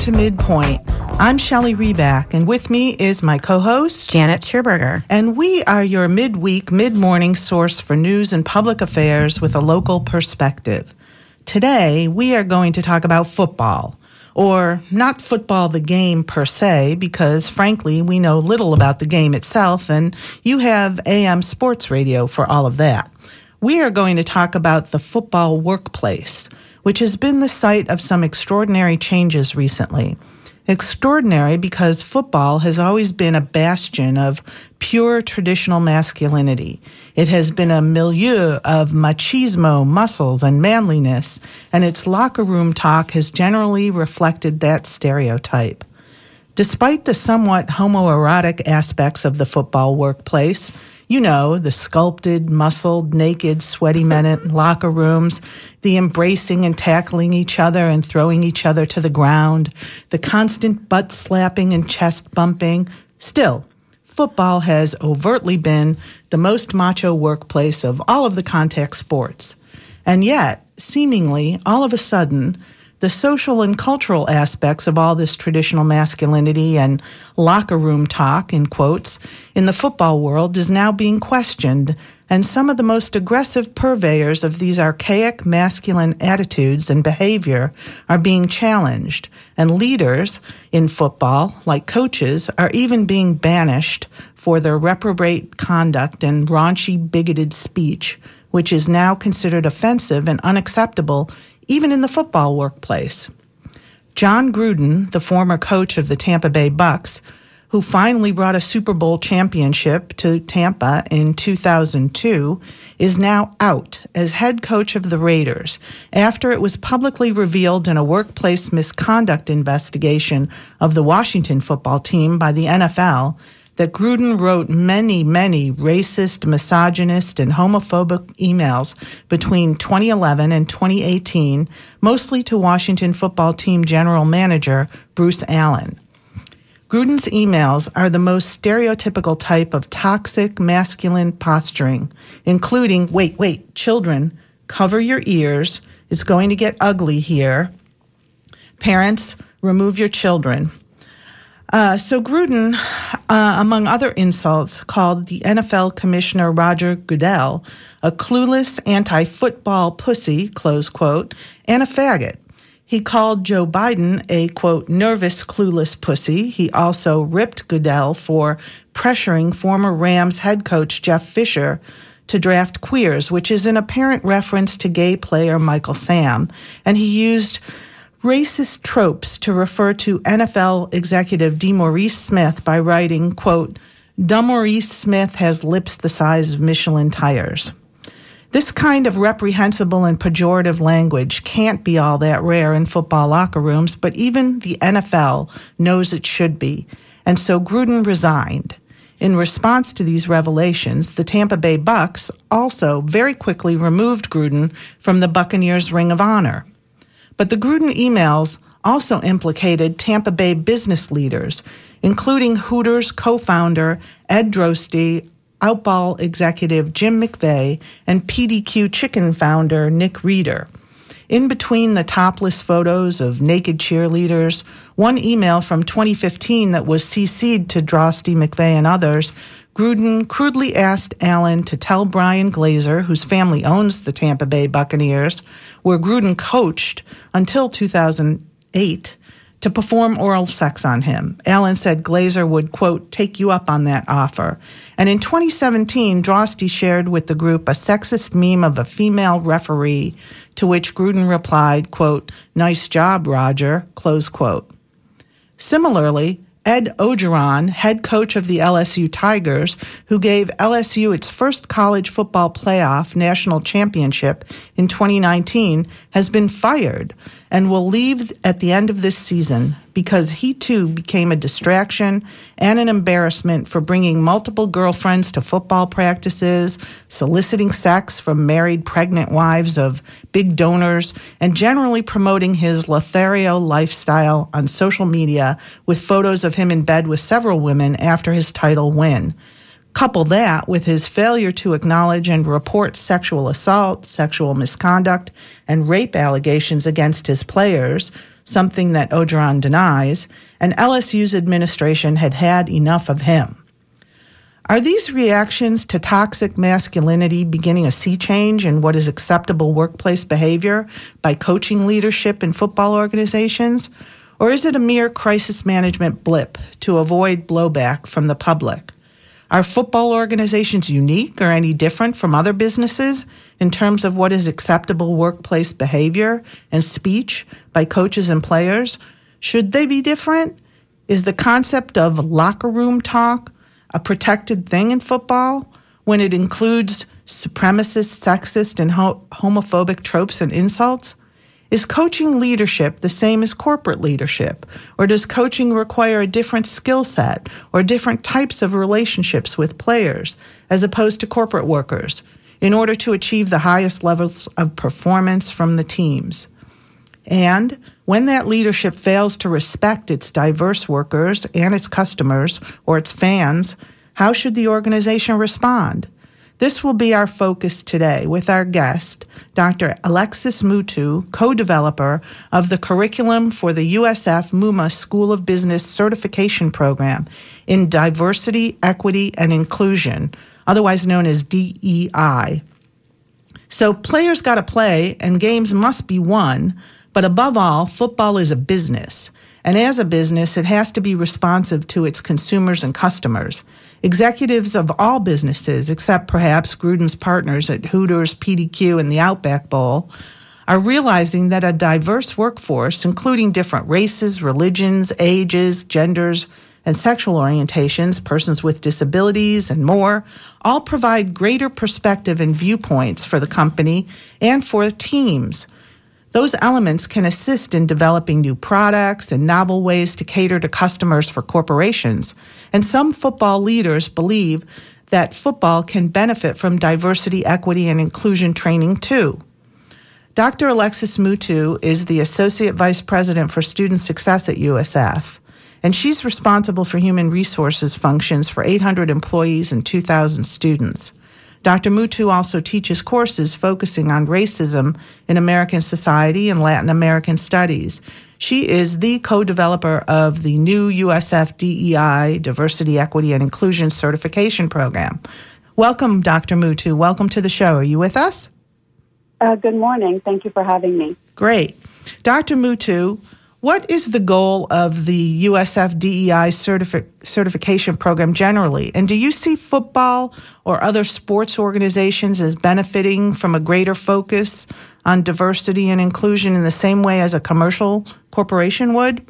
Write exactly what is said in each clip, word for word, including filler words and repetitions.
to Midpoint. I'm Shelley Reback, and with me is my co-host, Janet Scherberger. And we are your midweek, mid-morning source for news and public affairs with a local perspective. Today, we are going to talk about football. Or not football the game per se, because frankly, we know little about the game itself, and you have A M Sports Radio for all of that. We are going to talk about the football workplace, which has been the site of some extraordinary changes recently. Extraordinary because football has always been a bastion of pure traditional masculinity. It has been a milieu of machismo, muscles, and manliness, and its locker room talk has generally reflected that stereotype. Despite the somewhat homoerotic aspects of the football workplace, you know, the sculpted, muscled, naked, sweaty men in locker rooms, the embracing and tackling each other and throwing each other to the ground, the constant butt slapping and chest bumping. Still, football has overtly been the most macho workplace of all of the contact sports. And yet, seemingly, all of a sudden, the social and cultural aspects of all this traditional masculinity and locker room talk, in quotes, in the football world is now being questioned, and some of the most aggressive purveyors of these archaic masculine attitudes and behavior are being challenged, and leaders in football, like coaches, are even being banished for their reprobate conduct and raunchy, bigoted speech, which is now considered offensive and unacceptable even in the football workplace. Jon Gruden, the former coach of the Tampa Bay Bucks, who finally brought a Super Bowl championship to Tampa in two thousand two, is now out as head coach of the Raiders after it was publicly revealed in a workplace misconduct investigation of the Washington football team by the N F L that Gruden wrote many, many racist, misogynist, and homophobic emails between twenty eleven and twenty eighteen, mostly to Washington football team general manager Bruce Allen. Gruden's emails are the most stereotypical type of toxic masculine posturing, including, wait, wait, children, cover your ears, it's going to get ugly here. Parents, remove your children. Uh, so Gruden, uh, among other insults, called the N F L Commissioner Roger Goodell a clueless anti-football pussy, close quote, and a faggot. He called Joe Biden a, quote, nervous, clueless pussy. He also ripped Goodell for pressuring former Rams head coach Jeff Fisher to draft queers, which is an apparent reference to gay player Michael Sam, and he used racist tropes to refer to N F L executive DeMaurice Smith by writing, quote, DeMaurice Smith has lips the size of Michelin tires. This kind of reprehensible and pejorative language can't be all that rare in football locker rooms, but even the N F L knows it should be, and so Gruden resigned. In response to these revelations, the Tampa Bay Bucks also very quickly removed Gruden from the Buccaneers' Ring of Honor. But the Gruden emails also implicated Tampa Bay business leaders, including Hooters co-founder Ed Drosty, Outball executive Jim McVay, and P D Q Chicken founder Nick Reeder. In between the topless photos of naked cheerleaders, one email from twenty fifteen that was C C'd to Drosty, McVay, and others, Gruden crudely asked Allen to tell Brian Glazer, whose family owns the Tampa Bay Buccaneers, where Gruden coached until two thousand eight, to perform oral sex on him. Allen said Glazer would, quote, take you up on that offer. And in twenty seventeen, Drosty shared with the group a sexist meme of a female referee, to which Gruden replied, quote, nice job, Roger, close quote. Similarly, Ed Ogeron, head coach of the L S U Tigers, who gave L S U its first college football playoff national championship in twenty nineteen, has been fired and will leave at the end of this season because he too became a distraction and an embarrassment for bringing multiple girlfriends to football practices, soliciting sex from married pregnant wives of big donors, and generally promoting his Lothario lifestyle on social media with photos of him in bed with several women after his title win. Couple that with his failure to acknowledge and report sexual assault, sexual misconduct, and rape allegations against his players, something that Orgeron denies, and L S U's administration had had enough of him. Are these reactions to toxic masculinity beginning a sea change in what is acceptable workplace behavior by coaching leadership in football organizations? Or is it a mere crisis management blip to avoid blowback from the public? Are football organizations unique or any different from other businesses in terms of what is acceptable workplace behavior and speech by coaches and players? Should they be different? Is the concept of locker room talk a protected thing in football when it includes supremacist, sexist, and ho- homophobic tropes and insults? Is coaching leadership the same as corporate leadership? Or does coaching require a different skill set or different types of relationships with players as opposed to corporate workers in order to achieve the highest levels of performance from the teams? And when that leadership fails to respect its diverse workers and its customers or its fans, how should the organization respond? This will be our focus today with our guest, Doctor Alexis Mutu, co-developer of the curriculum for the U S F M U M A School of Business Certification Program in Diversity, Equity, and Inclusion, otherwise known as D E I. So players got to play and games must be won, but above all, football is a business. And as a business, it has to be responsive to its consumers and customers. Executives of all businesses, except perhaps Gruden's partners at Hooters, P D Q, and the Outback Bowl, are realizing that a diverse workforce, including different races, religions, ages, genders, and sexual orientations, persons with disabilities, and more, all provide greater perspective and viewpoints for the company and for teams. Those elements can assist in developing new products and novel ways to cater to customers for corporations. And some football leaders believe that football can benefit from diversity, equity, and inclusion training too. Doctor Alexis Mutu is the Associate Vice President for Student Success at U S F, and she's responsible for human resources functions for eight hundred employees and two thousand students. Doctor Mutu also teaches courses focusing on racism in American society and Latin American studies. She is the co-developer of the new U S F D E I, Diversity, Equity, and Inclusion Certification Program. Welcome, Doctor Mutu. Welcome to the show. Are you with us? Uh, good morning. Thank you for having me. Great. Doctor Mutu, what is the goal of the U S F D E I certifi- certification program generally? And do you see football or other sports organizations as benefiting from a greater focus on diversity and inclusion in the same way as a commercial corporation would?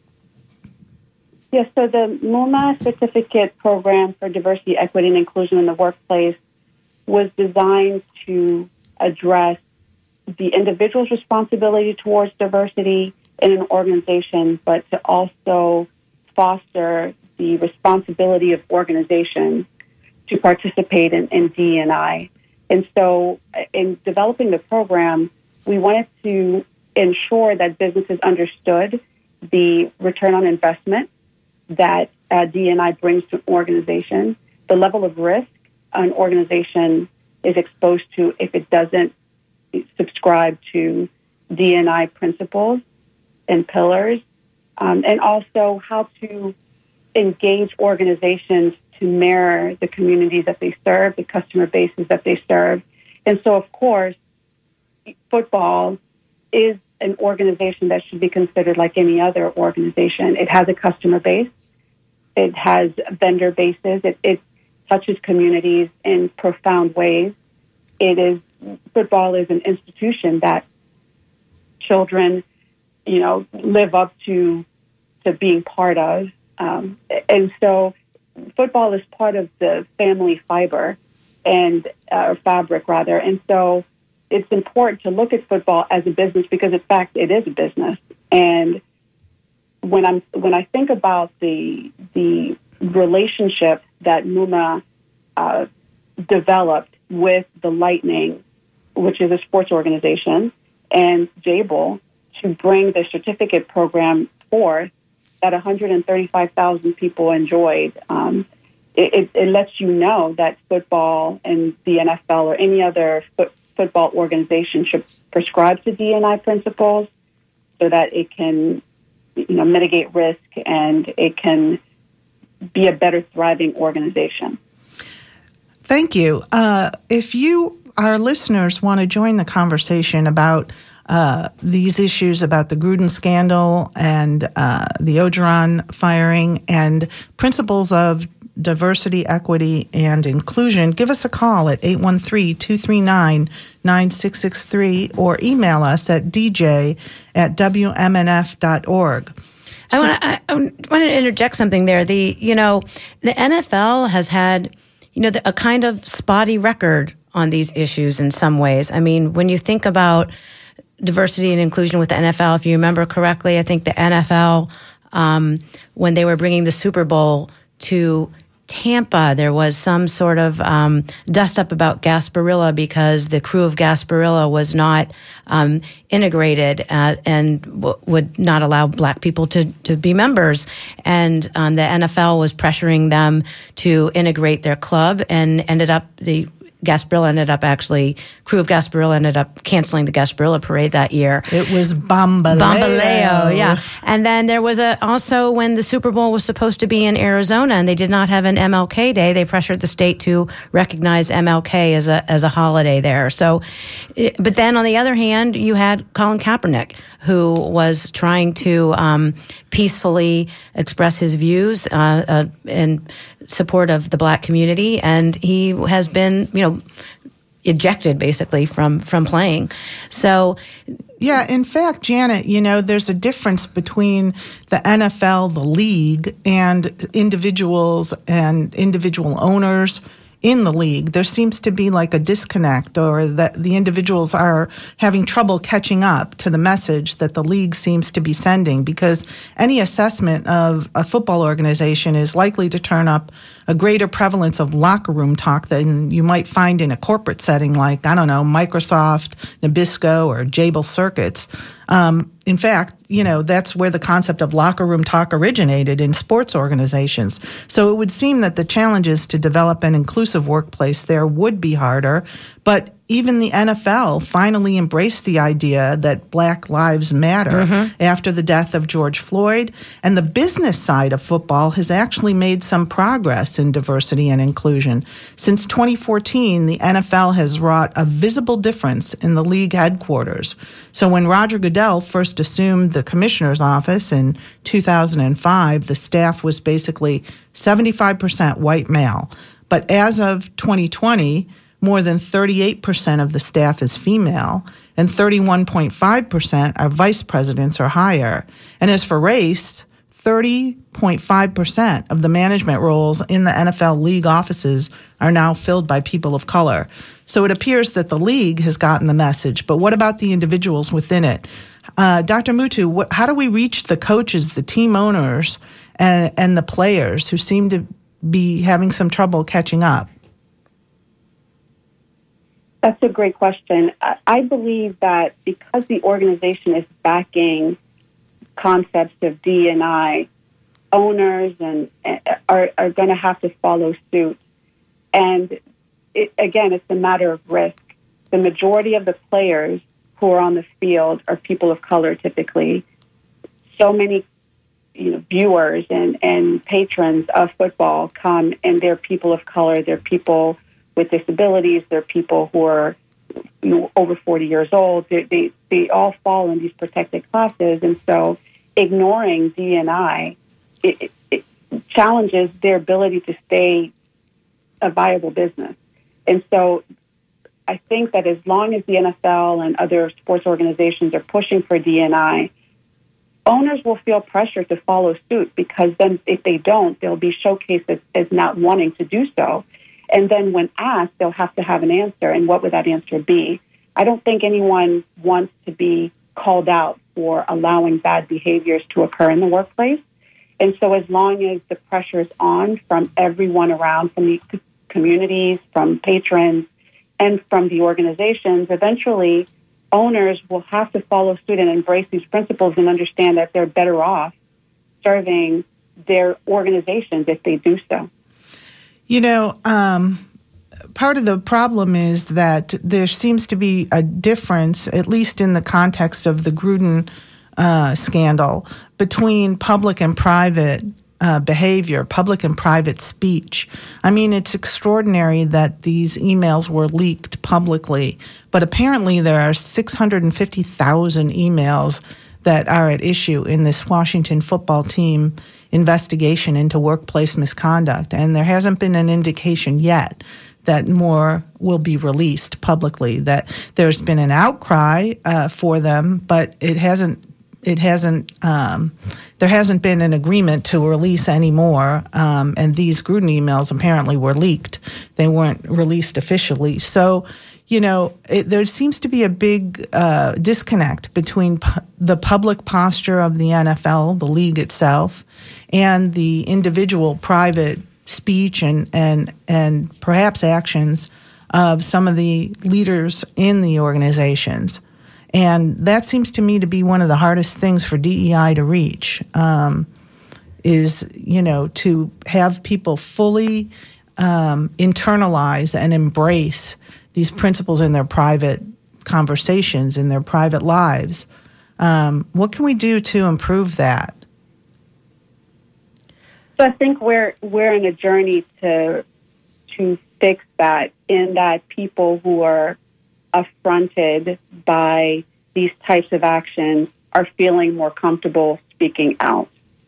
Yes, so the M U M A Certificate Program for Diversity, Equity, and Inclusion in the Workplace was designed to address the individual's responsibility towards diversity in an organization, but to also foster the responsibility of organizations to participate in, in D E I. And so in developing the program, we wanted to ensure that businesses understood the return on investment that uh, D E I brings to an organization, the level of risk an organization is exposed to if it doesn't subscribe to D E I principles and pillars, um, and also how to engage organizations to mirror the communities that they serve, the customer bases that they serve. And so, of course, football is an organization that should be considered like any other organization. It has a customer base. It has vendor bases. It, it touches communities in profound ways. It is football is an institution that children, you know, live up to to being part of. Um, and so football is part of the family fiber and uh, fabric, rather. And so it's important to look at football as a business because, in fact, it is a business. And when I'm when I think about the the relationship that M U M A uh, developed with the Lightning, which is a sports organization, and Jabil to bring the certificate program forth that one hundred thirty-five thousand people enjoyed, um, it, it, it lets you know that football and the N F L or any other foot, football organization should prescribe to D E I principles, so that it can, you know, mitigate risk and it can be a better thriving organization. Thank you. Uh, if you, our listeners, want to join the conversation about uh, these issues about the Gruden scandal and uh, the Orgeron firing and principles of diversity, equity, and inclusion, give us a call at eight one three, two three nine, nine six six three or email us at d j at w m n f dot org. I want to I, I want to interject something there. The you know the N F L has had you know the, a kind of spotty record on these issues in some ways. I mean, when you think about diversity and inclusion with the N F L, if you remember correctly, I think the N F L um, when they were bringing the Super Bowl to Tampa, there was some sort of um, dust up about Gasparilla because the crew of Gasparilla was not um, integrated at, and w- would not allow black people to, to be members. And um, the N F L was pressuring them to integrate their club, and ended up the Gasparilla ended up actually, crew of Gasparilla ended up canceling the Gasparilla parade that year. It was Bambaleo. Bambaleo, yeah. And then there was a also when the Super Bowl was supposed to be in Arizona and they did not have an M L K Day, they pressured the state to recognize M L K as a as a holiday there. So, but then on the other hand, you had Colin Kaepernick, who was trying to um, peacefully express his views uh, uh, in support of the black community, and he has been, you know, ejected basically from from playing. So, yeah, in fact, Janet, you know, there's a difference between the N F L, the league, and individuals and individual owners in the league. There seems to be like a disconnect, or that the individuals are having trouble catching up to the message that the league seems to be sending, because any assessment of a football organization is likely to turn up a greater prevalence of locker room talk than you might find in a corporate setting like, I don't know, Microsoft, Nabisco, or Jabil Circuits. Um, in fact, you know, that's where the concept of locker room talk originated in sports organizations. So it would seem that the challenges to develop an inclusive workplace there would be harder, but even the N F L finally embraced the idea that Black Lives Matter mm-hmm. after the death of George Floyd, and the business side of football has actually made some progress in diversity and inclusion. Since twenty fourteen, the N F L has wrought a visible difference in the league headquarters. So when Roger Goodell first assumed the commissioner's office in two thousand five, the staff was basically seventy-five percent white male. But as of twenty twenty, more than thirty-eight percent of the staff is female, and thirty-one point five percent are vice presidents or higher. And as for race, thirty point five percent of the management roles in the N F L league offices are now filled by people of color. So it appears that the league has gotten the message, but what about the individuals within it? Uh, Doctor Mutu, what, how do we reach the coaches, the team owners, and, and the players who seem to be having some trouble catching up? That's a great question. I believe that because the organization is backing concepts of D and I, owners and are, are going to have to follow suit. And it, again, it's a matter of risk. The majority of the players who are on the field are people of color typically. So many you know, viewers and, and patrons of football come, and they're people of color. They're people with disabilities. They're people who are you know, over forty years old. They, they they all fall in these protected classes, and so ignoring D and I it, it challenges their ability to stay a viable business. And so I think that as long as the N F L and other sports organizations are pushing for D and I, owners will feel pressure to follow suit, because then if they don't, they'll be showcased as, as not wanting to do so. And then when asked, they'll have to have an answer. And what would that answer be? I don't think anyone wants to be called out for allowing bad behaviors to occur in the workplace. And so as long as the pressure is on from everyone around, from the communities, from patrons, and from the organizations, eventually owners will have to follow suit and embrace these principles and understand that they're better off serving their organizations if they do so. You know, um, part of the problem is that there seems to be a difference, at least in the context of the Gruden uh, scandal between public and private Uh, behavior, public and private speech. I mean, it's extraordinary that these emails were leaked publicly, but apparently there are six hundred fifty thousand emails that are at issue in this Washington football team investigation into workplace misconduct, and there hasn't been an indication yet that more will be released publicly, that there's been an outcry uh, for them, but it hasn't It hasn't. Um, there hasn't been an agreement to release any more, um, and these Gruden emails apparently were leaked. They weren't released officially. So, you know, it, there seems to be a big uh, disconnect between pu- the public posture of the N F L, the league itself, and the individual private speech and and and perhaps actions of some of the leaders in the organizations. And that seems to me to be one of the hardest things for D E I to reach, um, is, you know, to have people fully um, internalize and embrace these principles in their private conversations, in their private lives. Um, what can we do to improve that? So I think we're we're in a journey to to fix that, in that people who are affronted by these types of actions are feeling more comfortable speaking out.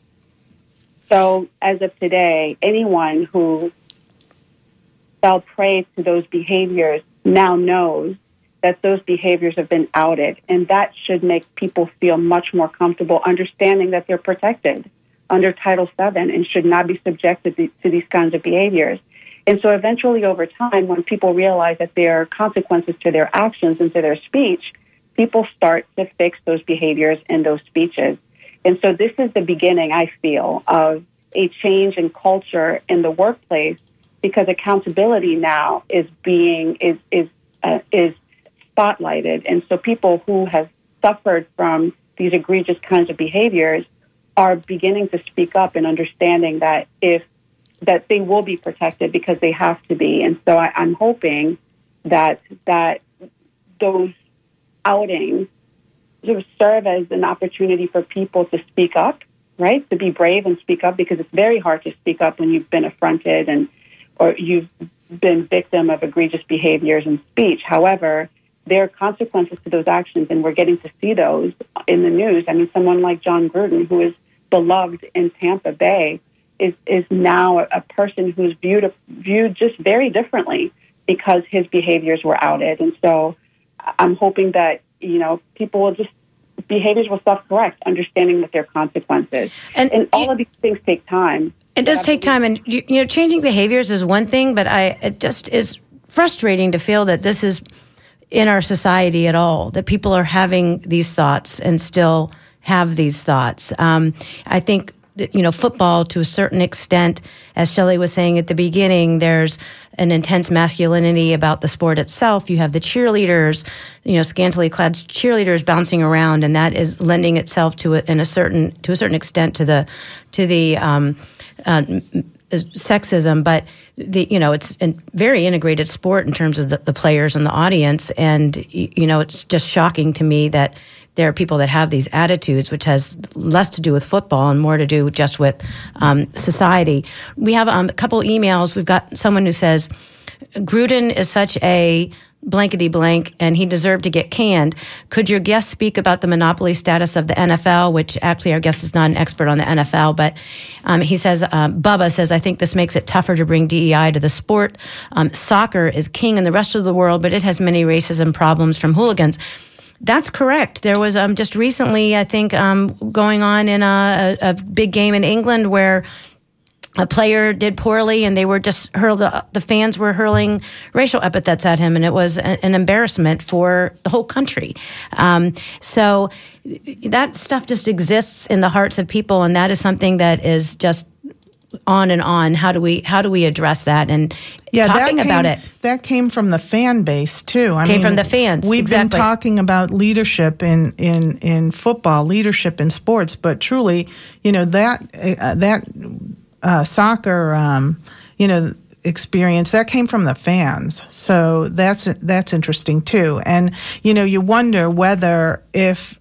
So as of today, anyone who fell prey to those behaviors now knows that those behaviors have been outed, and that should make people feel much more comfortable understanding that they're protected under Title seven and should not be subjected to these kinds of behaviors. And so eventually over time, when people realize that there are consequences to their actions and to their speech, people start to fix those behaviors and those speeches. And so this is the beginning, I feel, of a change in culture in the workplace, because accountability now is being is is uh, is spotlighted. And so people who have suffered from these egregious kinds of behaviors are beginning to speak up and understanding that if that they will be protected because they have to be. And so I, I'm hoping that that those outings sort of serve as an opportunity for people to speak up, right? To be brave and speak up, because it's very hard to speak up when you've been affronted and or you've been victim of egregious behaviors and speech. However, there are consequences to those actions, and we're getting to see those in the news. I mean, someone like John Gruden, who is beloved in Tampa Bay, is is now a, a person who's viewed viewed just very differently because his behaviors were outed. And so I'm hoping that, you know, people will just, behaviors will self-correct, understanding that there are consequences. And, and all you, of these things take time. It does take time. And, you, you know, changing behaviors is one thing, but I it just is frustrating to feel that this is in our society at all, that people are having these thoughts and still have these thoughts. Um, I think, you know, football to a certain extent, as Shelley was saying at the beginning, there's an intense masculinity about the sport itself. You have the cheerleaders, you know, scantily clad cheerleaders bouncing around, and that is lending itself to a, in a certain to a certain extent to the to the um, uh, sexism. But the you know, it's a very integrated sport in terms of the, the players and the audience, and you know, it's just shocking to me that there are people that have these attitudes, which has less to do with football and more to do just with um, society. We have um, a couple emails. We've got someone who says, Gruden is such a blankety blank and he deserved to get canned. Could your guest speak about the monopoly status of the N F L, which actually our guest is not an expert on the N F L, but um, he says, um, Bubba says, I think this makes it tougher to bring D E I to the sport. Um, soccer is king in the rest of the world, but it has many racism problems from hooligans. That's correct. There was um, just recently, I think, um, going on in a, a, a big game in England where a player did poorly and they were just hurled, the fans were hurling racial epithets at him, and it was a, an embarrassment for the whole country. Um, so that stuff just exists in the hearts of people, and that is something that is just on and on. How do we how do we address that? And yeah, talking that came, about it. That came from the fan base too. I came mean, from the fans. We've exactly. been talking about leadership in, in, in football, leadership in sports, but truly, you know, that uh, that uh, soccer, um, you know, experience that came from the fans. So that's that's interesting too. And you know, you wonder whether if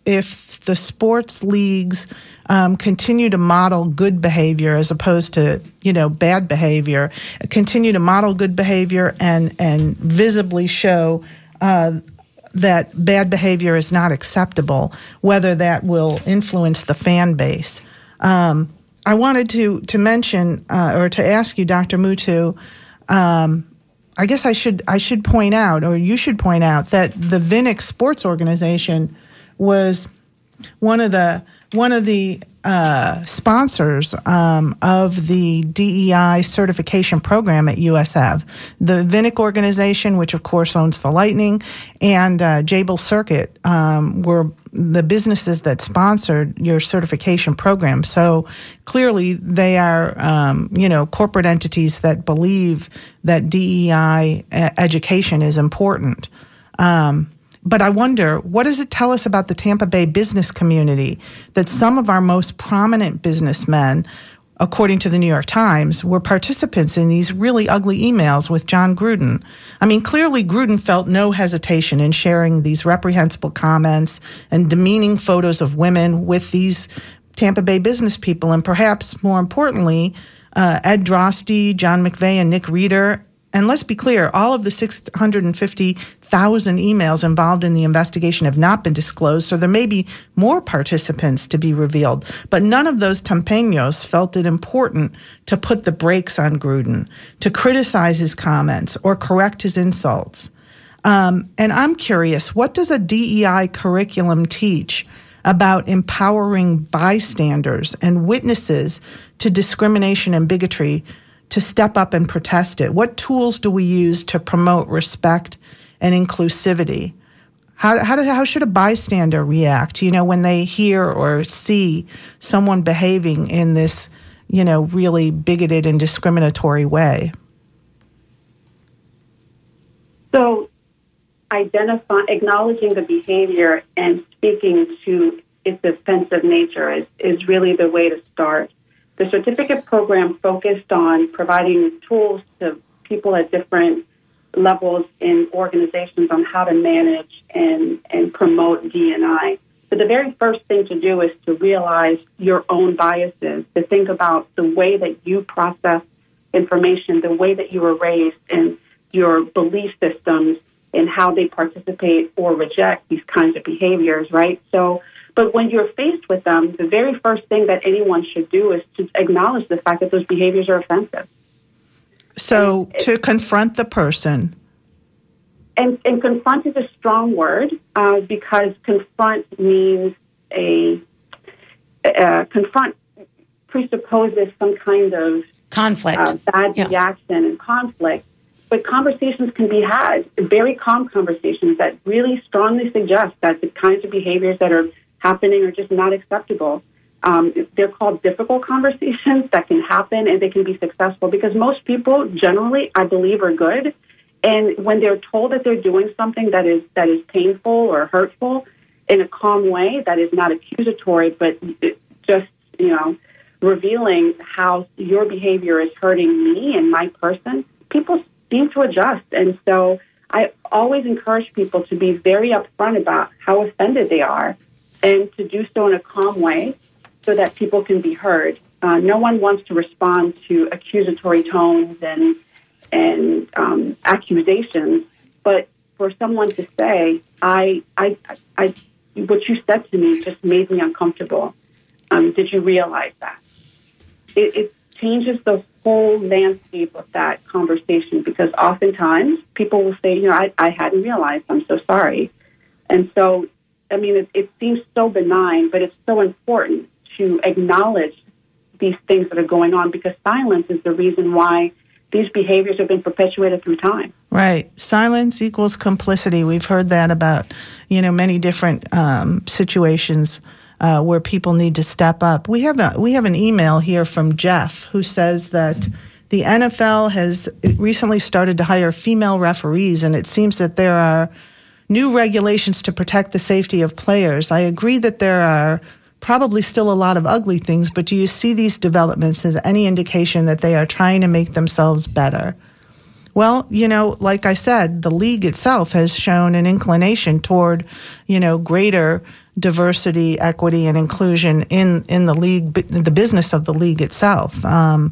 if the sports leagues um, continue to model good behavior as opposed to, you know, bad behavior, continue to model good behavior and, and visibly show uh, that bad behavior is not acceptable, whether that will influence the fan base. Um, I wanted to, to mention uh, or to ask you, Doctor Mutu, um, I guess I should I should point out, or you should point out, that the Vinnick Sports Organization was one of the one of the uh, sponsors um, of the D E I certification program at U S F. The Vinnick organization, which of course owns the Lightning, and uh, Jabil Circuit um, were the businesses that sponsored your certification program. So clearly they are, um, you know, corporate entities that believe that D E I education is important. Um, But I wonder, what does it tell us about the Tampa Bay business community that some of our most prominent businessmen, according to the New York Times, were participants in these really ugly emails with John Gruden? I mean, clearly Gruden felt no hesitation in sharing these reprehensible comments and demeaning photos of women with these Tampa Bay business people. And perhaps more importantly, uh, Ed Drosty, John McVeigh, and Nick Reeder. And let's be clear, all of the six hundred fifty thousand emails involved in the investigation have not been disclosed, so there may be more participants to be revealed. But none of those Tampeños felt it important to put the brakes on Gruden, to criticize his comments or correct his insults. Um, and I'm curious, what does a D E I curriculum teach about empowering bystanders and witnesses to discrimination and bigotry to step up and protest it? What tools do we use to promote respect and inclusivity? How how, do, how should a bystander react, you know, when they hear or see someone behaving in this, you know, really bigoted and discriminatory way? So identify, acknowledging the behavior and speaking to its offensive nature is, is really the way to start. The certificate program focused on providing tools to people at different levels in organizations on how to manage and, and promote D and I. But the very first thing to do is to realize your own biases, to think about the way that you process information, the way that you were raised, and your belief systems and how they participate or reject these kinds of behaviors, right? So, but when you're faced with them, the very first thing that anyone should do is to acknowledge the fact that those behaviors are offensive. So and, to confront the person. And, and confront is a strong word uh, because confront means a, uh, confront presupposes some kind of conflict, uh, bad yeah. reaction and conflict. But conversations can be had, very calm conversations that really strongly suggest that the kinds of behaviors that are happening are just not acceptable. Um, they're called difficult conversations that can happen and they can be successful because most people generally, I believe, are good. And when they're told that they're doing something that is that is painful or hurtful in a calm way, that is not accusatory, but just, you know, revealing how your behavior is hurting me and my person, people seem to adjust. And so I always encourage people to be very upfront about how offended they are and to do so in a calm way so that people can be heard. Uh, no one wants to respond to accusatory tones and and um, accusations, but for someone to say, I, I, I, what you said to me just made me uncomfortable. Um, did you realize that? It, it changes the whole landscape of that conversation because oftentimes people will say, you know, I, I hadn't realized, I'm so sorry. And so, I mean, it, it seems so benign, but it's so important to acknowledge these things that are going on because silence is the reason why these behaviors have been perpetuated through time. Right. Silence equals complicity. We've heard that about, you know, many different um, situations uh, where people need to step up. We have a, we have an email here from Jeff who says that the N F L has recently started to hire female referees, and it seems that there are new regulations to protect the safety of players. I agree that there are probably still a lot of ugly things, but do you see these developments as any indication that they are trying to make themselves better? Well, you know, like I said, the league itself has shown an inclination toward, you know, greater diversity, equity, and inclusion in, in the league, the business of the league itself. Um,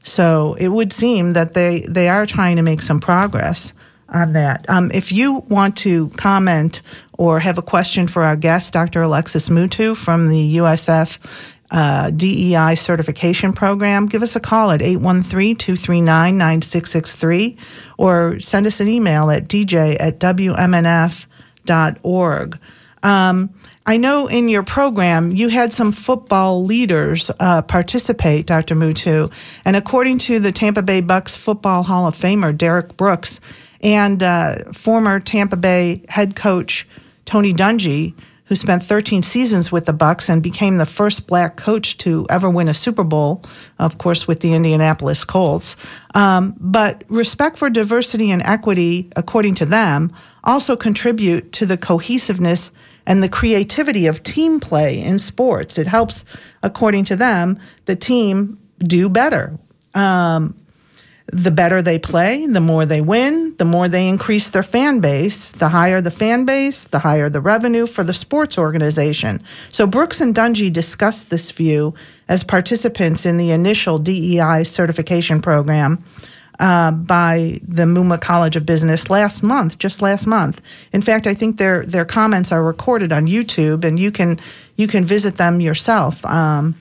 so it would seem that they, they are trying to make some progress on that. Um, if you want to comment or have a question for our guest, Doctor Alexis Mutu from the U S F Uh, D E I certification program, give us a call at eight one three, two three nine, nine six six three or send us an email at d j at w m n f dot org. Um, I know in your program you had some football leaders uh, participate, Doctor Mutu, and according to the Tampa Bay Bucks Football Hall of Famer Derek Brooks and uh, former Tampa Bay head coach Tony Dungy, who spent thirteen seasons with the Bucks and became the first black coach to ever win a Super Bowl, of course, with the Indianapolis Colts. Um, but respect for diversity and equity, according to them, also contribute to the cohesiveness and the creativity of team play in sports. It helps, according to them, the team do better. Um, The better they play, the more they win, the more they increase their fan base. The higher the fan base, the higher the revenue for the sports organization. So Brooks and Dungy discussed this view as participants in the initial D E I certification program uh, by the M U M A College of Business last month, just last month. In fact, I think their their comments are recorded on YouTube, and you can you can visit them yourself um,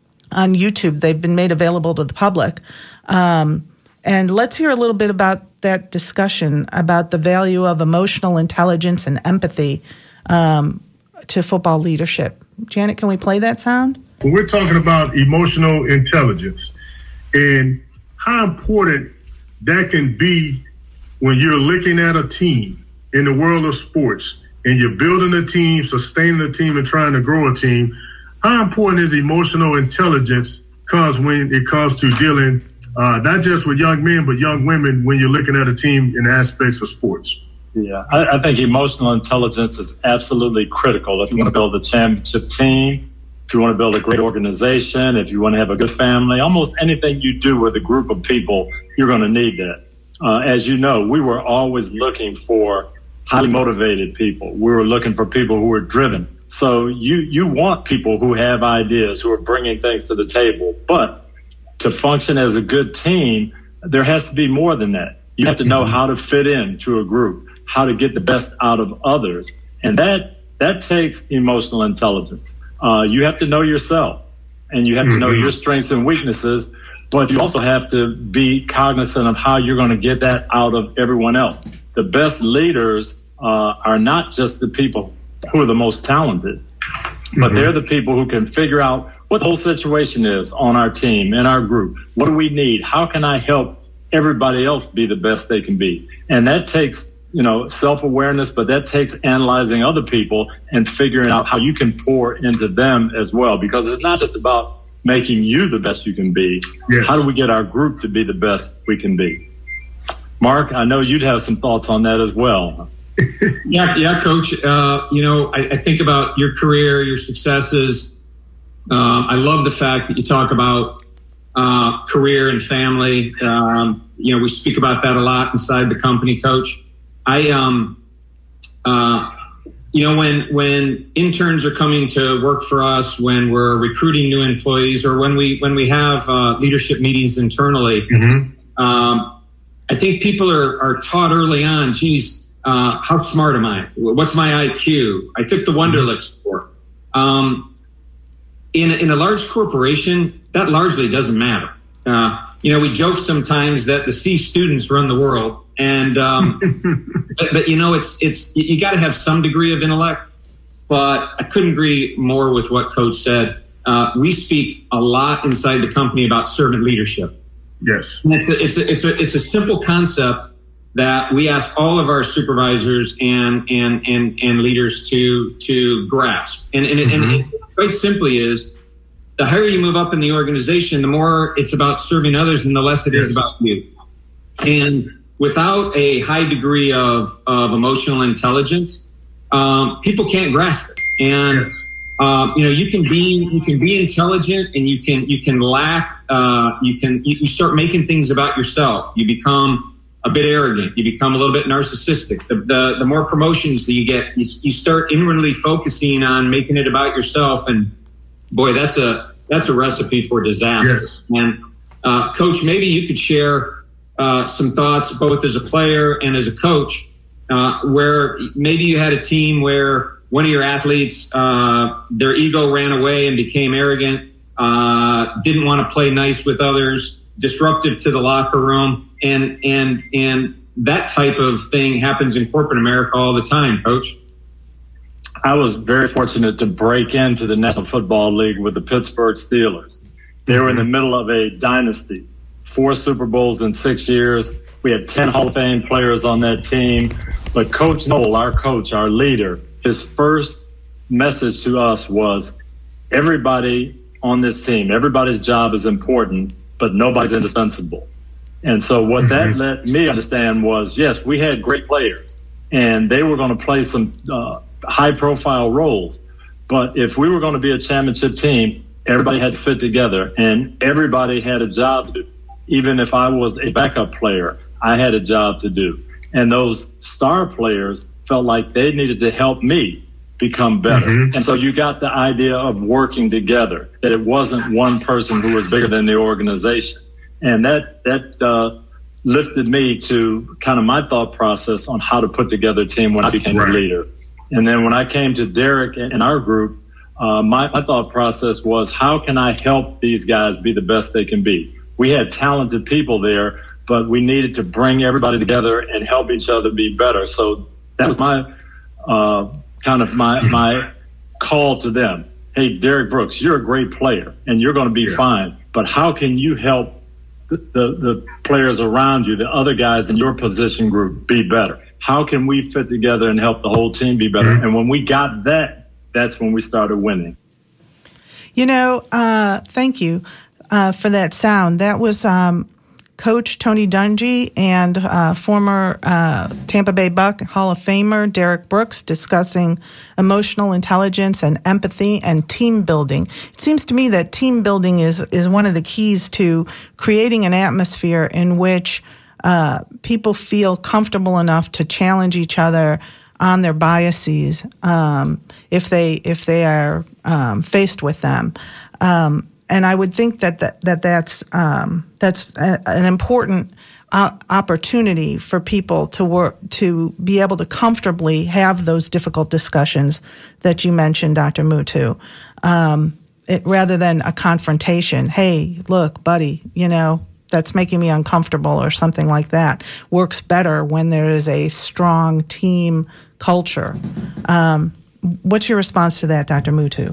on YouTube. They've been made available to the public. Um, And let's hear a little bit about that discussion about the value of emotional intelligence and empathy um, to football leadership. Janet, can we play that sound? When we're talking about emotional intelligence and how important that can be when you're looking at a team in the world of sports and you're building a team, sustaining a team, and trying to grow a team, how important is emotional intelligence comes when it comes to dealing Uh, not just with young men, but young women when you're looking at a team in aspects of sports? Yeah, I, I think emotional intelligence is absolutely critical if you want to build a championship team, if you want to build a great organization, if you want to have a good family, almost anything you do with a group of people, you're going to need that. Uh, as you know, we were always looking for highly motivated people. We were looking for people who were driven. So you, you want people who have ideas, who are bringing things to the table, but to function as a good team, there has to be more than that. You have to know how to fit into a group, how to get the best out of others. And that that takes emotional intelligence. Uh, you have to know yourself, and you have to know your strengths and weaknesses, but you also have to be cognizant of how you're going to get that out of everyone else. The best leaders uh, are not just the people who are the most talented, but they're the people who can figure out what the whole situation is on our team, in our group. What do we need? How can I help everybody else be the best they can be? And that takes, you know, self-awareness, but that takes analyzing other people and figuring out how you can pour into them as well, because it's not just about making you the best you can be. Yes. How do we get our group to be the best we can be? Mark, I know you'd have some thoughts on that as well. yeah, yeah, Coach. Uh, you know, I, I think about your career, your successes. Um, I love the fact that you talk about uh, career and family. Um, you know, we speak about that a lot inside the company, Coach. I, um, uh, you know, when when interns are coming to work for us, when we're recruiting new employees, or when we when we have uh, leadership meetings internally, mm-hmm. um, I think people are are taught early on. Geez, uh, how smart am I? What's my I Q? I took the Wonderlic score. Um, In, in a large corporation, that largely doesn't matter. Uh, you know, we joke sometimes that the C students run the world, and um, but, but you know, it's it's you got to have some degree of intellect. But I couldn't agree more with what Coach said. Uh, we speak a lot inside the company about servant leadership. Yes, and it's a, it's a, it's a it's a simple concept that we ask all of our supervisors and and and, and leaders to to grasp. And and, mm-hmm. and it quite simply is, the higher you move up in the organization, the more it's about serving others and the less it yes. is about you. And without a high degree of, of emotional intelligence, um, people can't grasp it. And yes. uh, you know, you can be you can be intelligent, and you can you can lack uh, you can you, you start making things about yourself. You become a bit arrogant. You become a little bit narcissistic. The the, the more promotions that you get, you, you start inwardly focusing on making it about yourself. And boy, that's a that's a recipe for disaster. Yes. And uh, Coach, maybe you could share uh, some thoughts, both as a player and as a coach, uh, where maybe you had a team where one of your athletes, uh, their ego ran away and became arrogant, uh, didn't want to play nice with others, disruptive to the locker room, and and and that type of thing happens in corporate America all the time, Coach. I was very fortunate to break into the National Football League with the Pittsburgh Steelers. They were in the middle of a dynasty, four Super Bowls in six years. We had ten Hall of Fame players on that team. But Coach Noll, our coach, our leader, his first message to us was, everybody on this team, everybody's job is important, but nobody's indispensable. And so what mm-hmm. that let me understand was, yes, we had great players, and they were going to play some uh, high-profile roles. But if we were going to be a championship team, everybody had to fit together, and everybody had a job to do. Even if I was a backup player, I had a job to do. And those star players felt like they needed to help me become better. Mm-hmm. And so you got the idea of working together, that it wasn't one person who was bigger than the organization. And that that uh, lifted me to kind of my thought process on how to put together a team when I became right. a leader. And then when I came to Derek and our group, uh, my, my thought process was, how can I help these guys be the best they can be? We had talented people there, but we needed to bring everybody together and help each other be better. So that was my uh, kind of my my call to them. Hey, Derek Brooks, you're a great player, and you're going to be yeah. fine. But how can you help the, the, the players around you, the other guys in your position group, be better? How can we fit together and help the whole team be better? Mm-hmm. And when we got that, that's when we started winning. You know, uh, thank you uh, for that sound. That was um, Coach Tony Dungy and uh, former uh, Tampa Bay Buck Hall of Famer Derek Brooks discussing emotional intelligence and empathy and team building. It seems to me that team building is, is one of the keys to creating an atmosphere in which uh, people feel comfortable enough to challenge each other on their biases um, if they if they are um, faced with them. Um, And I would think that that, that that's um, that's a, an important uh, opportunity for people to work to be able to comfortably have those difficult discussions that you mentioned, Doctor Mutu, um, it, rather than a confrontation. Hey, look, buddy, you know, that's making me uncomfortable or something like that. Works better when there is a strong team culture. Um, what's your response to that, Doctor Mutu?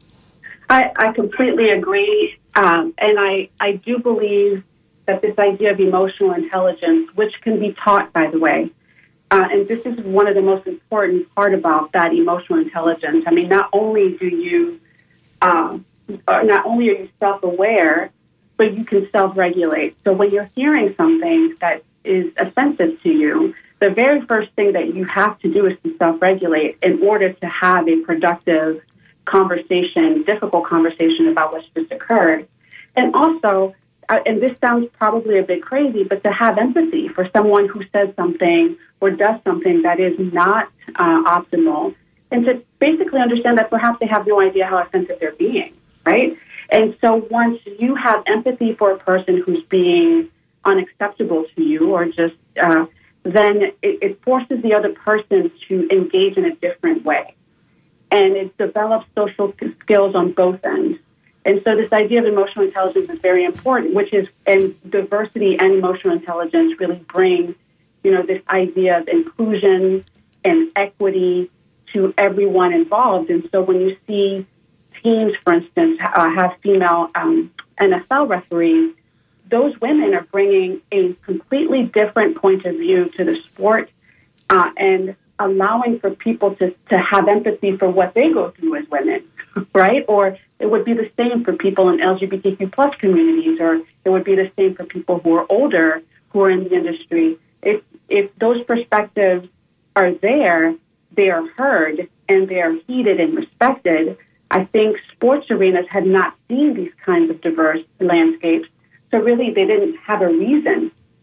I, I completely agree, um, and I, I do believe that this idea of emotional intelligence, which can be taught, by the way, uh, and this is one of the most important part about that emotional intelligence. I mean, not only do you, um, not only are you self-aware, but you can self-regulate. So when you're hearing something that is offensive to you, the very first thing that you have to do is to self-regulate in order to have a productive conversation, difficult conversation about what's just occurred. And also, uh, and this sounds probably a bit crazy, but to have empathy for someone who says something or does something that is not uh, optimal, and to basically understand that perhaps they have no idea how offensive they're being, right? And so once you have empathy for a person who's being unacceptable to you or just, uh, then it, it forces the other person to engage in a different way. And it develops social skills on both ends. And so this idea of emotional intelligence is very important, which is, and diversity and emotional intelligence really bring, you know, this idea of inclusion and equity to everyone involved. And so when you see teams, for instance, uh, have female um, N F L referees, those women are bringing a completely different point of view to the sport uh, and allowing for people to, to have empathy for what they go through as women, right? Or it would be the same for people in L G B T Q plus communities, or it would be the same for people who are older, who are in the industry. If, if those perspectives are there, they are heard, and they are heeded and respected, I think sports arenas had not seen these kinds of diverse landscapes. So really, they didn't have a reason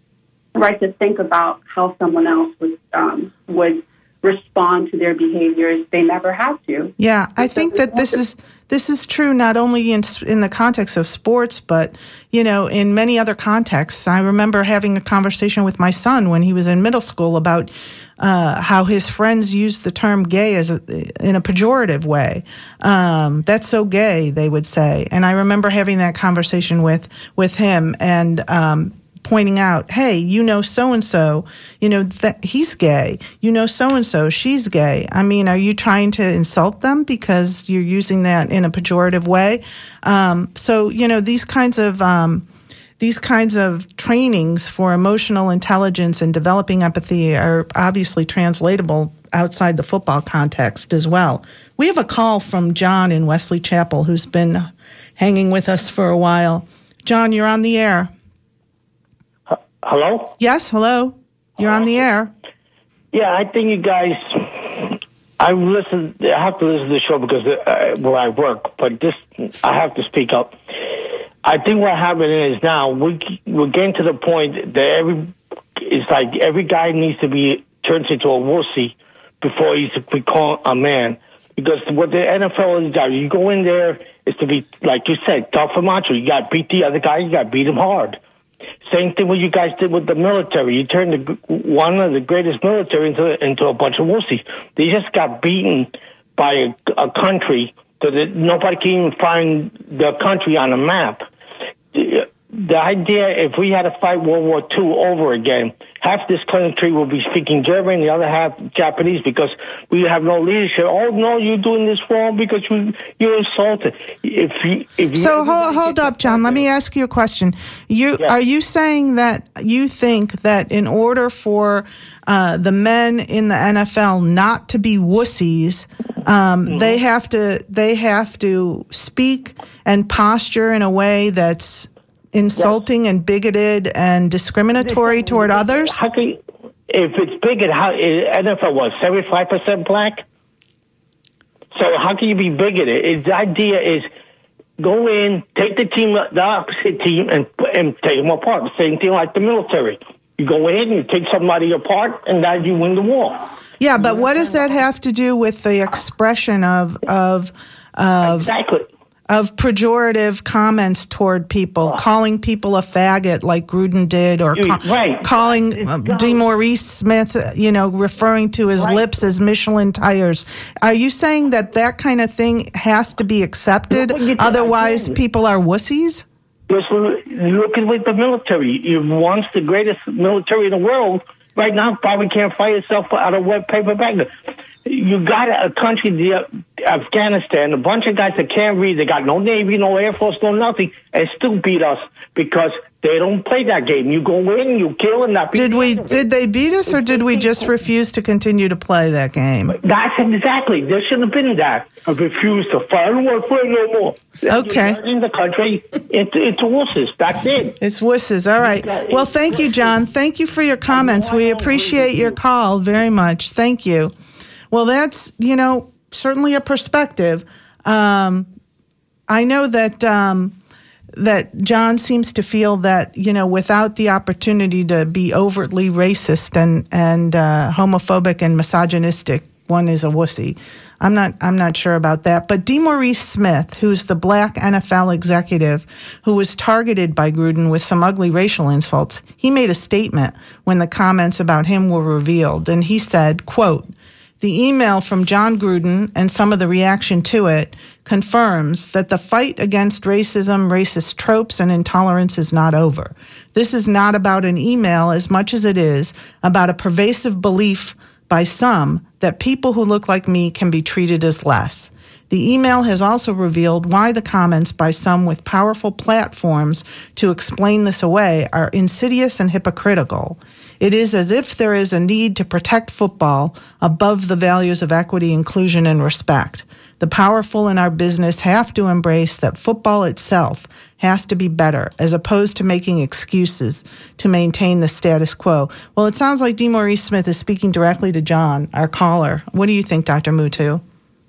right, to think about how someone else would um, would respond to their behaviors. They never had to. Yeah, I think that this is this is true not only in in the context of sports, but you know, in many other contexts. I remember having a conversation with my son when he was in middle school about uh, how his friends used the term "gay" as a, in a pejorative way. Um, That's so gay, they would say, and I remember having that conversation with with him and. Um, pointing out, hey, you know so-and-so, you know, that he's gay. You know so-and-so, she's gay. I mean, are you trying to insult them because you're using that in a pejorative way? Um, so, you know, these kinds of um, these kinds of trainings for emotional intelligence and developing empathy are obviously translatable outside the football context as well. We have a call from John in Wesley Chapel who's been hanging with us for a while. John, you're on the air. Hello? Yes, hello. You're on the air. Yeah, I think you guys, I listen, I have to listen to the show because uh, where I work, but this, I have to speak up. I think what happening is now we, we're getting to the point that every, it's like every guy needs to be turned into a wussy before he's become a man. Because what the N F L is, you go in there, is to be, like you said, tough and macho. You got to beat the other guy, you got to beat him hard. Same thing what you guys did with the military. You turned the, one of the greatest military into into a bunch of wussies. They just got beaten by a, a country so that nobody can even find the country on a map. The, the idea, if we had to fight World War Two over again, half this country will be speaking German, the other half Japanese, because we have no leadership. Oh no, you're doing this wrong because you you're insulted. If you, if you so hold hold up, John. Let me ask you a question. You yeah. Are you saying that you think that in order for uh, the men in the N F L not to be wussies, um, mm-hmm. they have to they have to speak and posture in a way that's insulting yes. and bigoted and discriminatory toward others? How can, if it's bigoted, how N F L was seventy-five percent black? So how can you be bigoted? It's, the idea is go in, take the team, the opposite team, and and take them apart. Same thing like the military. You go in, you take somebody apart, and now you win the war. Yeah, but what does that have to do with the expression of of of exactly? of pejorative comments toward people, calling people a faggot like Gruden did, or ca- right. calling uh, DeMaurice Smith, you know, referring to his right. lips as Michelin tires. Are you saying that that kind of thing has to be accepted? Otherwise, people are wussies? Just look at with the military. You're once the greatest military in the world. Right now, probably can't fight itself out of wet paper bag. You got a country, the, Afghanistan, a bunch of guys that can't read. They got no Navy, no Air Force, no nothing, and still beat us because they don't play that game. You go in, you kill, and not beat Did we? Did they beat us, or did we just refuse to continue to play that game? That's exactly. There shouldn't have been that. I refuse to fight. I don't want to play no more. Okay. In the country, it's it's wusses. That's it. It's wusses. All right. Well, thank you, John. Thank you for your comments. We appreciate your call very much. Thank you. Well, that's, you know, certainly a perspective. Um, I know that um, that John seems to feel that, you know, without the opportunity to be overtly racist and and uh, homophobic and misogynistic, one is a wussy. I'm not I'm not sure about that. But DeMaurice Smith, who's the black N F L executive who was targeted by Gruden with some ugly racial insults, he made a statement when the comments about him were revealed. And he said, quote, "The email from John Gruden and some of the reaction to it confirms that the fight against racism, racist tropes, and intolerance is not over. This is not about an email as much as it is about a pervasive belief by some that people who look like me can be treated as less. The email has also revealed why the comments by some with powerful platforms to explain this away are insidious and hypocritical. It is as if there is a need to protect football above the values of equity, inclusion, and respect. The powerful in our business have to embrace that football itself has to be better, as opposed to making excuses to maintain the status quo." Well, it sounds like DeMaurice Smith is speaking directly to John, our caller. What do you think, Doctor Mutu?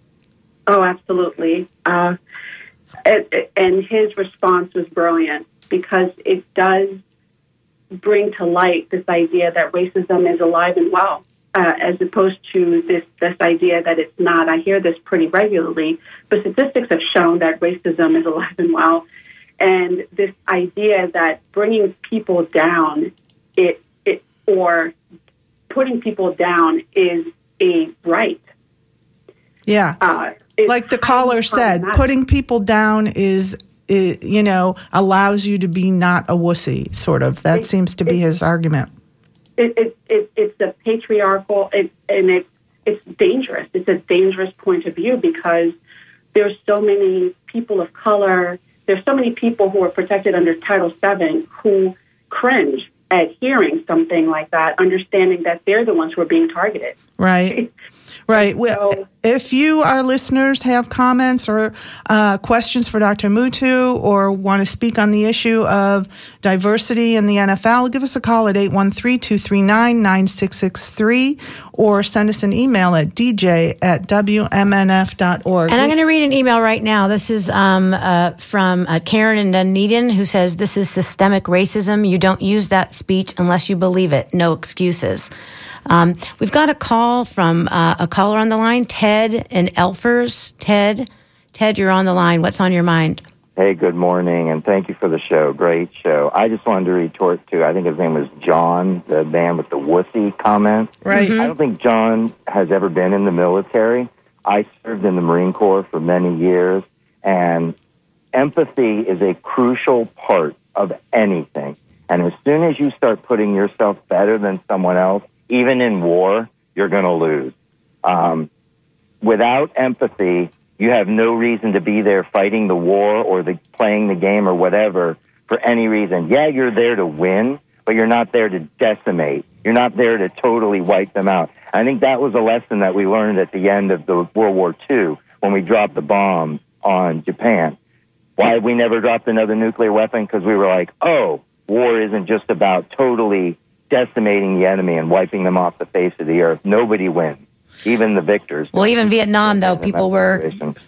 Oh, absolutely. Uh, and, and his response was brilliant because it does bring to light this idea that racism is alive and well, uh, as opposed to this, this idea that it's not. I hear this pretty regularly, but statistics have shown that racism is alive and well. And this idea that bringing people down it, it or putting people down is a right. Yeah. Uh, like the caller said, putting people down is, is, you know, allows you to be not a wussy, sort of. That it, seems to be it, his argument. It, it, it, it's a patriarchal, it, and it, it's dangerous. It's a dangerous point of view because there's so many people of color, there's so many people who are protected under Title seven who cringe at hearing something like that, understanding that they're the ones who are being targeted. Right. Right. Well, so, if you, our listeners, have comments or uh, questions for Doctor Mutu or want to speak on the issue of diversity in the N F L, give us a call at eight one three, two three nine, nine six six three or send us an email at d j at w m n f dot org. And I'm going to read an email right now. This is um, uh, from uh, Karen in Dunedin, who says, this is systemic racism. You don't use that speech unless you believe it. No excuses. Um, we've got a call from uh, a caller on the line, Ted in Elfers. Ted, Ted, you're on the line. What's on your mind? Hey, good morning, and thank you for the show. Great show. I just wanted to retort to, I think his name was John, the man with the wussy comment. Right. Mm-hmm. I don't think John has ever been in the military. I served in the Marine Corps for many years, and empathy is a crucial part of anything. And as soon as you start putting yourself better than someone else, even in war, you're going to lose. Um, without empathy, you have no reason to be there fighting the war or the, playing the game or whatever for any reason. Yeah, you're there to win, but you're not there to decimate. You're not there to totally wipe them out. I think that was a lesson that we learned at the end of the World War Two when we dropped the bomb on Japan. Why we never dropped another nuclear weapon? Because we were like, oh, war isn't just about totally decimating the enemy and wiping them off the face of the earth. Nobody wins, even the victors. Well, even Vietnam, though, people were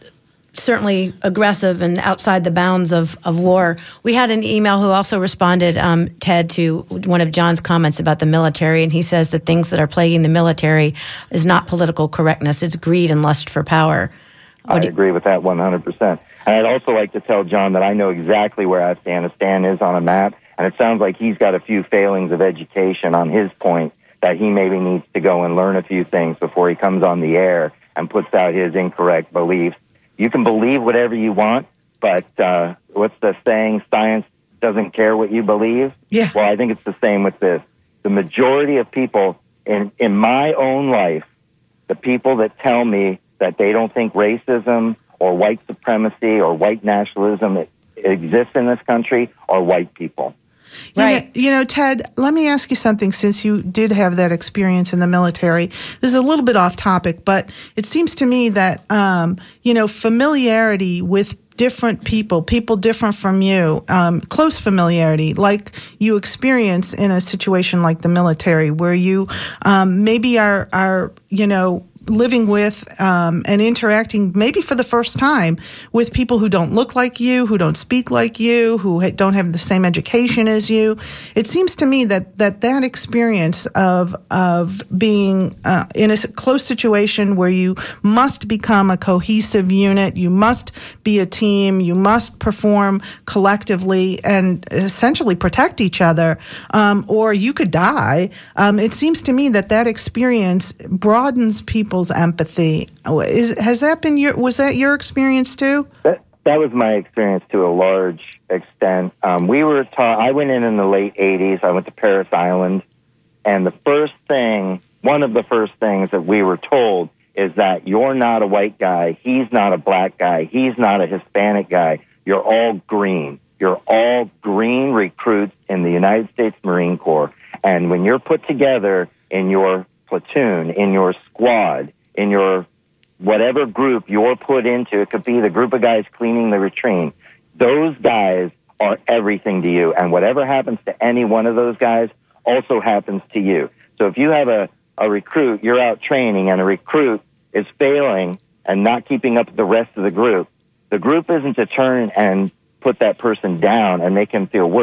certainly aggressive and outside the bounds of, of war. We had an email who also responded, um, Ted, to one of John's comments about the military, and he says the things that are plaguing the military is not political correctness, it's greed and lust for power. What I agree with that one hundred percent. And I'd also like to tell John that I know exactly where Afghanistan is on a map. And it sounds like he's got a few failings of education on his point that he maybe needs to go and learn a few things before he comes on the air and puts out his incorrect beliefs. You can believe whatever you want, but uh, what's the saying? Science doesn't care what you believe. Yeah. Well, I think it's the same with this. The majority of people in, in my own life, the people that tell me that they don't think racism or white supremacy or white nationalism exists in this country are white people. You right. know, you know, Ted, let me ask you something since you did have that experience in the military. This is a little bit off topic, but it seems to me that, um, you know, familiarity with different people, people different from you, um, close familiarity, like you experience in a situation like the military where you um, maybe are, are, you know, living with um, and interacting maybe for the first time with people who don't look like you, who don't speak like you, who ha- don't have the same education as you. It seems to me that that, that experience of of being uh, in a close situation where you must become a cohesive unit, you must be a team, you must perform collectively and essentially protect each other, um, or you could die. Um, it seems to me that that experience broadens people. People's empathy. Is, has that been your, was that your experience too? That, that was my experience to a large extent. Um, we were taught, I went in in the late eighties. I went to Parris Island. And the first thing, one of the first things that we were told is that you're not a white guy. He's not a black guy. He's not a Hispanic guy. You're all green. You're all green recruits in the United States Marine Corps. And when you're put together in your platoon, in your squad, in your whatever group you're put into, it could be the group of guys cleaning the latrine. Those guys are everything to you. And whatever happens to any one of those guys also happens to you. So if you have a, a recruit, you're out training, and a recruit is failing and not keeping up with the rest of the group, the group isn't to turn and put that person down and make him feel worse.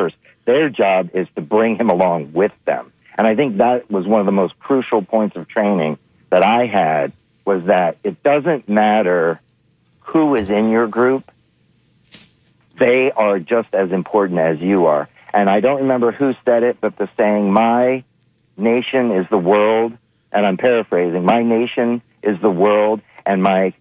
their job is to bring him along with them. And I think that was one of the most crucial points of training that I had, was that it doesn't matter who is in your group. They are just as important as you are. And I don't remember who said it, but the saying, my nation is the world, and I'm paraphrasing, my nation is the world, and my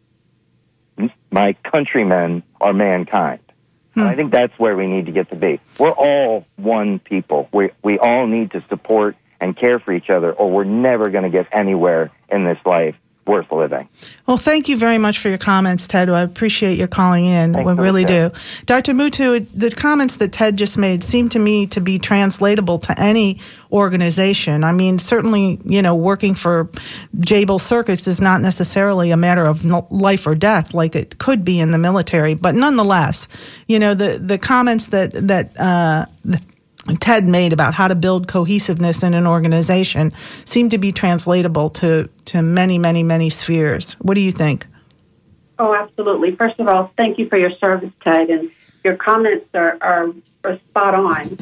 my countrymen are mankind. Hmm. And I think that's where we need to get to be. We're all one people. We we all need to support and care for each other, or we're never going to get anywhere in this life worth living. Well, thank you very much for your comments, Ted. I appreciate your calling in. Thanks we really do. Ted. Doctor Mutu, the comments that Ted just made seem to me to be translatable to any organization. I mean, certainly, you know, working for Jabil Circuits is not necessarily a matter of life or death like it could be in the military. But nonetheless, you know, the, the comments that, that, uh, Ted made about how to build cohesiveness in an organization seem to be translatable to, to many, many, many spheres. What do you think? Oh, absolutely. First of all, thank you for your service, Ted, and your comments are, are, are spot on.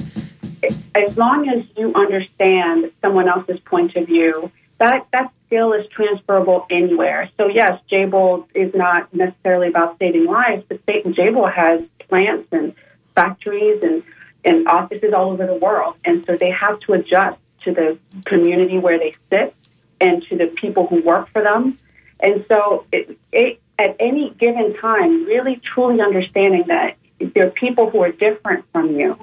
As long as you understand someone else's point of view, that, that skill is transferable anywhere. So, yes, Jabil is not necessarily about saving lives, but Jabil has plants and factories and and offices all over the world. And so they have to adjust to the community where they sit and to the people who work for them. And so it, it, at any given time, really truly understanding that there are people who are different from you,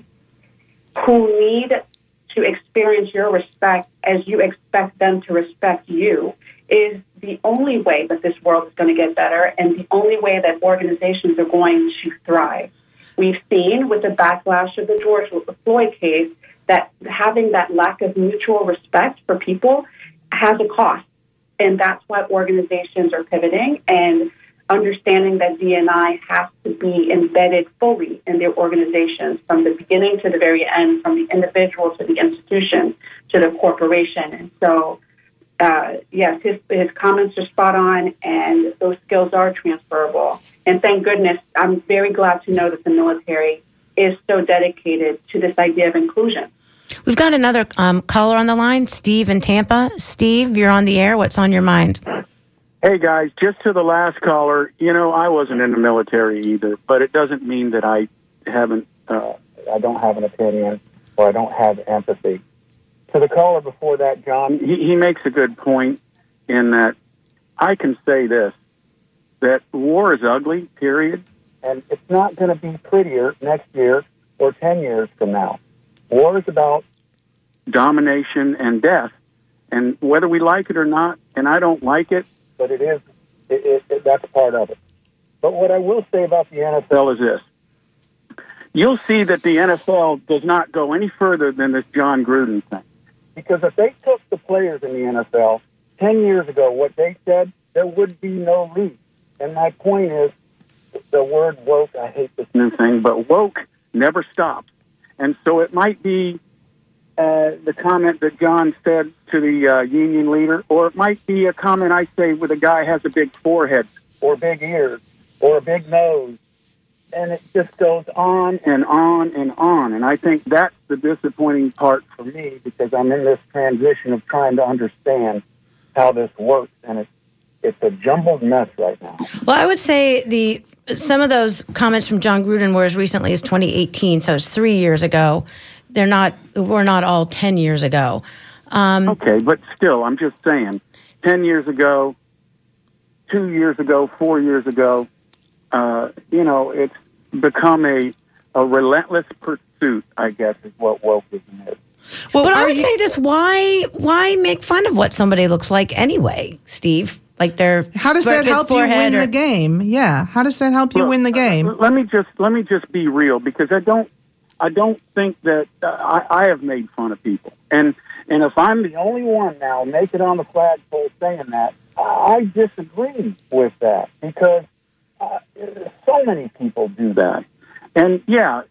who need to experience your respect as you expect them to respect you, is the only way that this world is going to get better and the only way that organizations are going to thrive. We've seen with the backlash of the George Floyd case that having that lack of mutual respect for people has a cost. And that's why organizations are pivoting and understanding that D and I has to be embedded fully in their organizations from the beginning to the very end, from the individual to the institution to the corporation. And so, uh, yes, his, his comments are spot on, and those skills are transferable. And thank goodness, I'm very glad to know that the military is so dedicated to this idea of inclusion. We've got another um, caller on the line, Steve in Tampa. Steve, you're on the air. What's on your mind? Hey, guys, just to the last caller, you know, I wasn't in the military either, but it doesn't mean that I haven't, uh, I don't have an opinion or I don't have empathy. To the caller before that, John, he, he makes a good point in that I can say this, that war is ugly, period, and it's not going to be prettier next year or ten years from now. War is about domination and death, and whether we like it or not, and I don't like it, but it is, it, it, it, that's part of it. But what I will say about the N F L is this. You'll see that the N F L does not go any further than this John Gruden thing. Because if they took the players in the N F L ten years ago, what they said, there would be no league. And my point is, the word woke, I hate this new thing, but woke never stops. And so it might be uh, the comment that John said to the uh, union leader, or it might be a comment I say with a guy has a big forehead or big ears or a big nose. And it just goes on and on and on. And I think that's the disappointing part for me, because I'm in this transition of trying to understand how this works. And it's It's a jumbled mess right now. Well, I would say the some of those comments from John Gruden were as recently as twenty eighteen, so it's three years ago. They're not, we're not all ten years ago. Um, okay, but still, I'm just saying, ten years ago, two years ago, four years ago, uh, you know, it's become a, a relentless pursuit, I guess, is what wokeism is. Well, but I would you, say this, why why make fun of what somebody looks like anyway, Steve? Like they're How does that help you win or, the game? Yeah. How does that help you well, win the game? Uh, let me just let me just be real, because I don't I don't think that uh, I, I have made fun of people. And and if I'm the only one now naked on the flagpole saying that, I disagree with that, because uh, so many people do that. And yeah.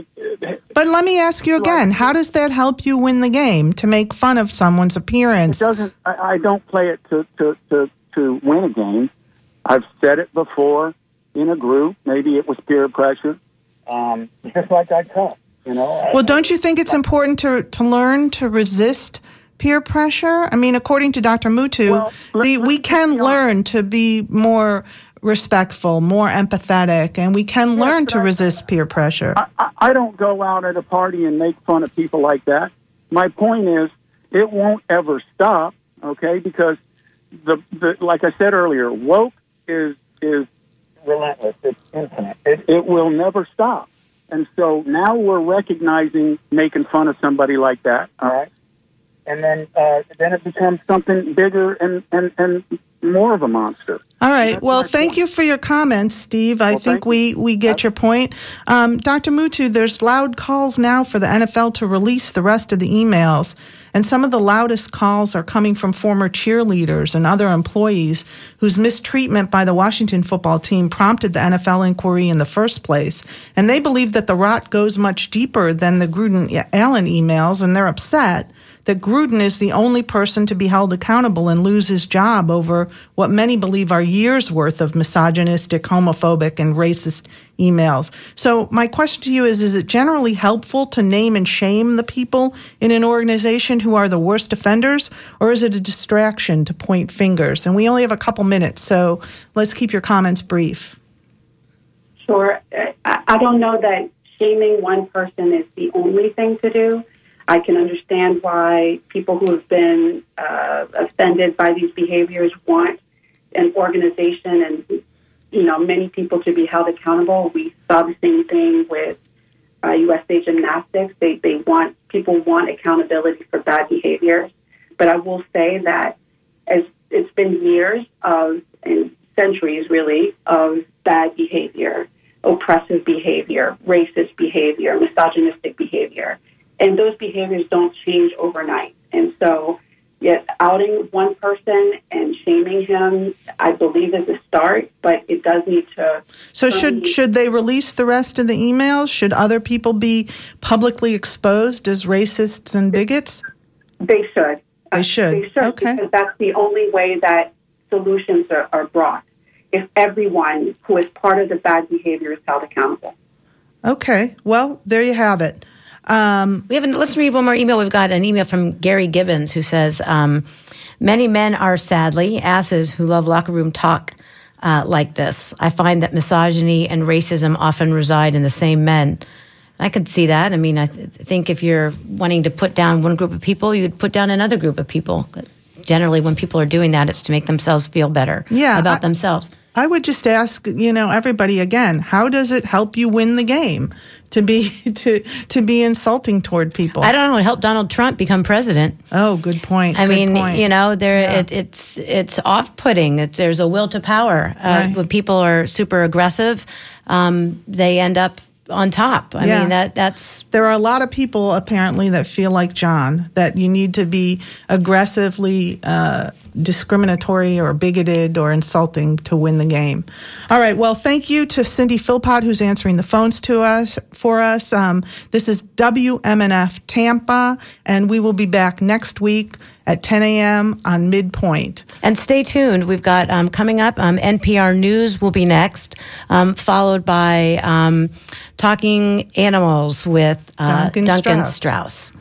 But let me ask you again, how does that help you win the game, to make fun of someone's appearance? It doesn't. I, I don't play it to, to, to, to win a game. I've said it before in a group. Maybe it was peer pressure. Um, just like I cuss. You know. Well, don't you think it's important to to learn to resist peer pressure? I mean, according to Doctor Mutu, Well, let- the, let- we can you know- learn to be more respectful, more empathetic, and we can Yes, learn but to I- resist peer pressure. I, I I don't go out at a party and make fun of people like that. My point is, it won't ever stop. Okay, because the the like I said earlier, woke is is relentless. It's infinite. It it will never stop. And so now we're recognizing making fun of somebody like that. All right, and then uh, then it becomes something bigger and and and more of a monster. All right. That's Well, my thank point. you for your comments, Steve. I Well, think thank we, we get your point. Um, Doctor Mutu, there's loud calls now for the N F L to release the rest of the emails. And some of the loudest calls are coming from former cheerleaders and other employees whose mistreatment by the Washington football team prompted the N F L inquiry in the first place. And they believe that the rot goes much deeper than the Gruden-Allen emails, and they're upset that Gruden is the only person to be held accountable and lose his job over what many believe are years' worth of misogynistic, homophobic, and racist emails. So my question to you is, is it generally helpful to name and shame the people in an organization who are the worst offenders, or is it a distraction to point fingers? And we only have a couple minutes, so let's keep your comments brief. Sure. I, I don't know that shaming one person is the only thing to do. I can understand why people who have been uh, offended by these behaviors want an organization and, you know, many people to be held accountable. We saw the same thing with uh, U S A Gymnastics. They they want people want accountability for bad behaviors. But I will say that as it's been years of and centuries really of bad behavior, oppressive behavior, racist behavior, misogynistic behavior. And those behaviors don't change overnight. And so, yes, outing one person and shaming him, I believe, is a start, but it does need to... So should should they release the rest of the emails? Should other people be publicly exposed as racists and bigots? They should. They should. They should, Okay. because that's the only way that solutions are, are brought, if everyone who is part of the bad behavior is held accountable. Okay. Well, there you have it. Um, we have an, let's read one more email. We've got an email from Gary Gibbons who says, um, many men are sadly asses who love locker room talk uh, like this. I find that misogyny and racism often reside in the same men. I could see that. I mean, I th- think if you're wanting to put down one group of people, you'd put down another group of people. Generally, when people are doing that, it's to make themselves feel better Yeah, about I- themselves. I would just ask, you know, everybody again, how does it help you win the game to be to to be insulting toward people? I don't know. It helped Donald Trump become president. Oh, good point. I good mean, point. you know, there Yeah. it, it's it's off-putting that there's a will to power. Uh, Right. When people are super aggressive, um, they end up on top. I Yeah. mean, that that's There are a lot of people apparently that feel like John, that you need to be aggressively uh, discriminatory or bigoted or insulting to win the game. All right. Well, thank you to Cindy Philpott, who's answering the phones to us for us. Um, this is W M N F Tampa, and we will be back next week at ten a.m. on Midpoint. And stay tuned. We've got um, coming up, um, N P R News will be next, um, followed by um, Talking Animals with uh, Duncan Duncan Strauss. Strauss.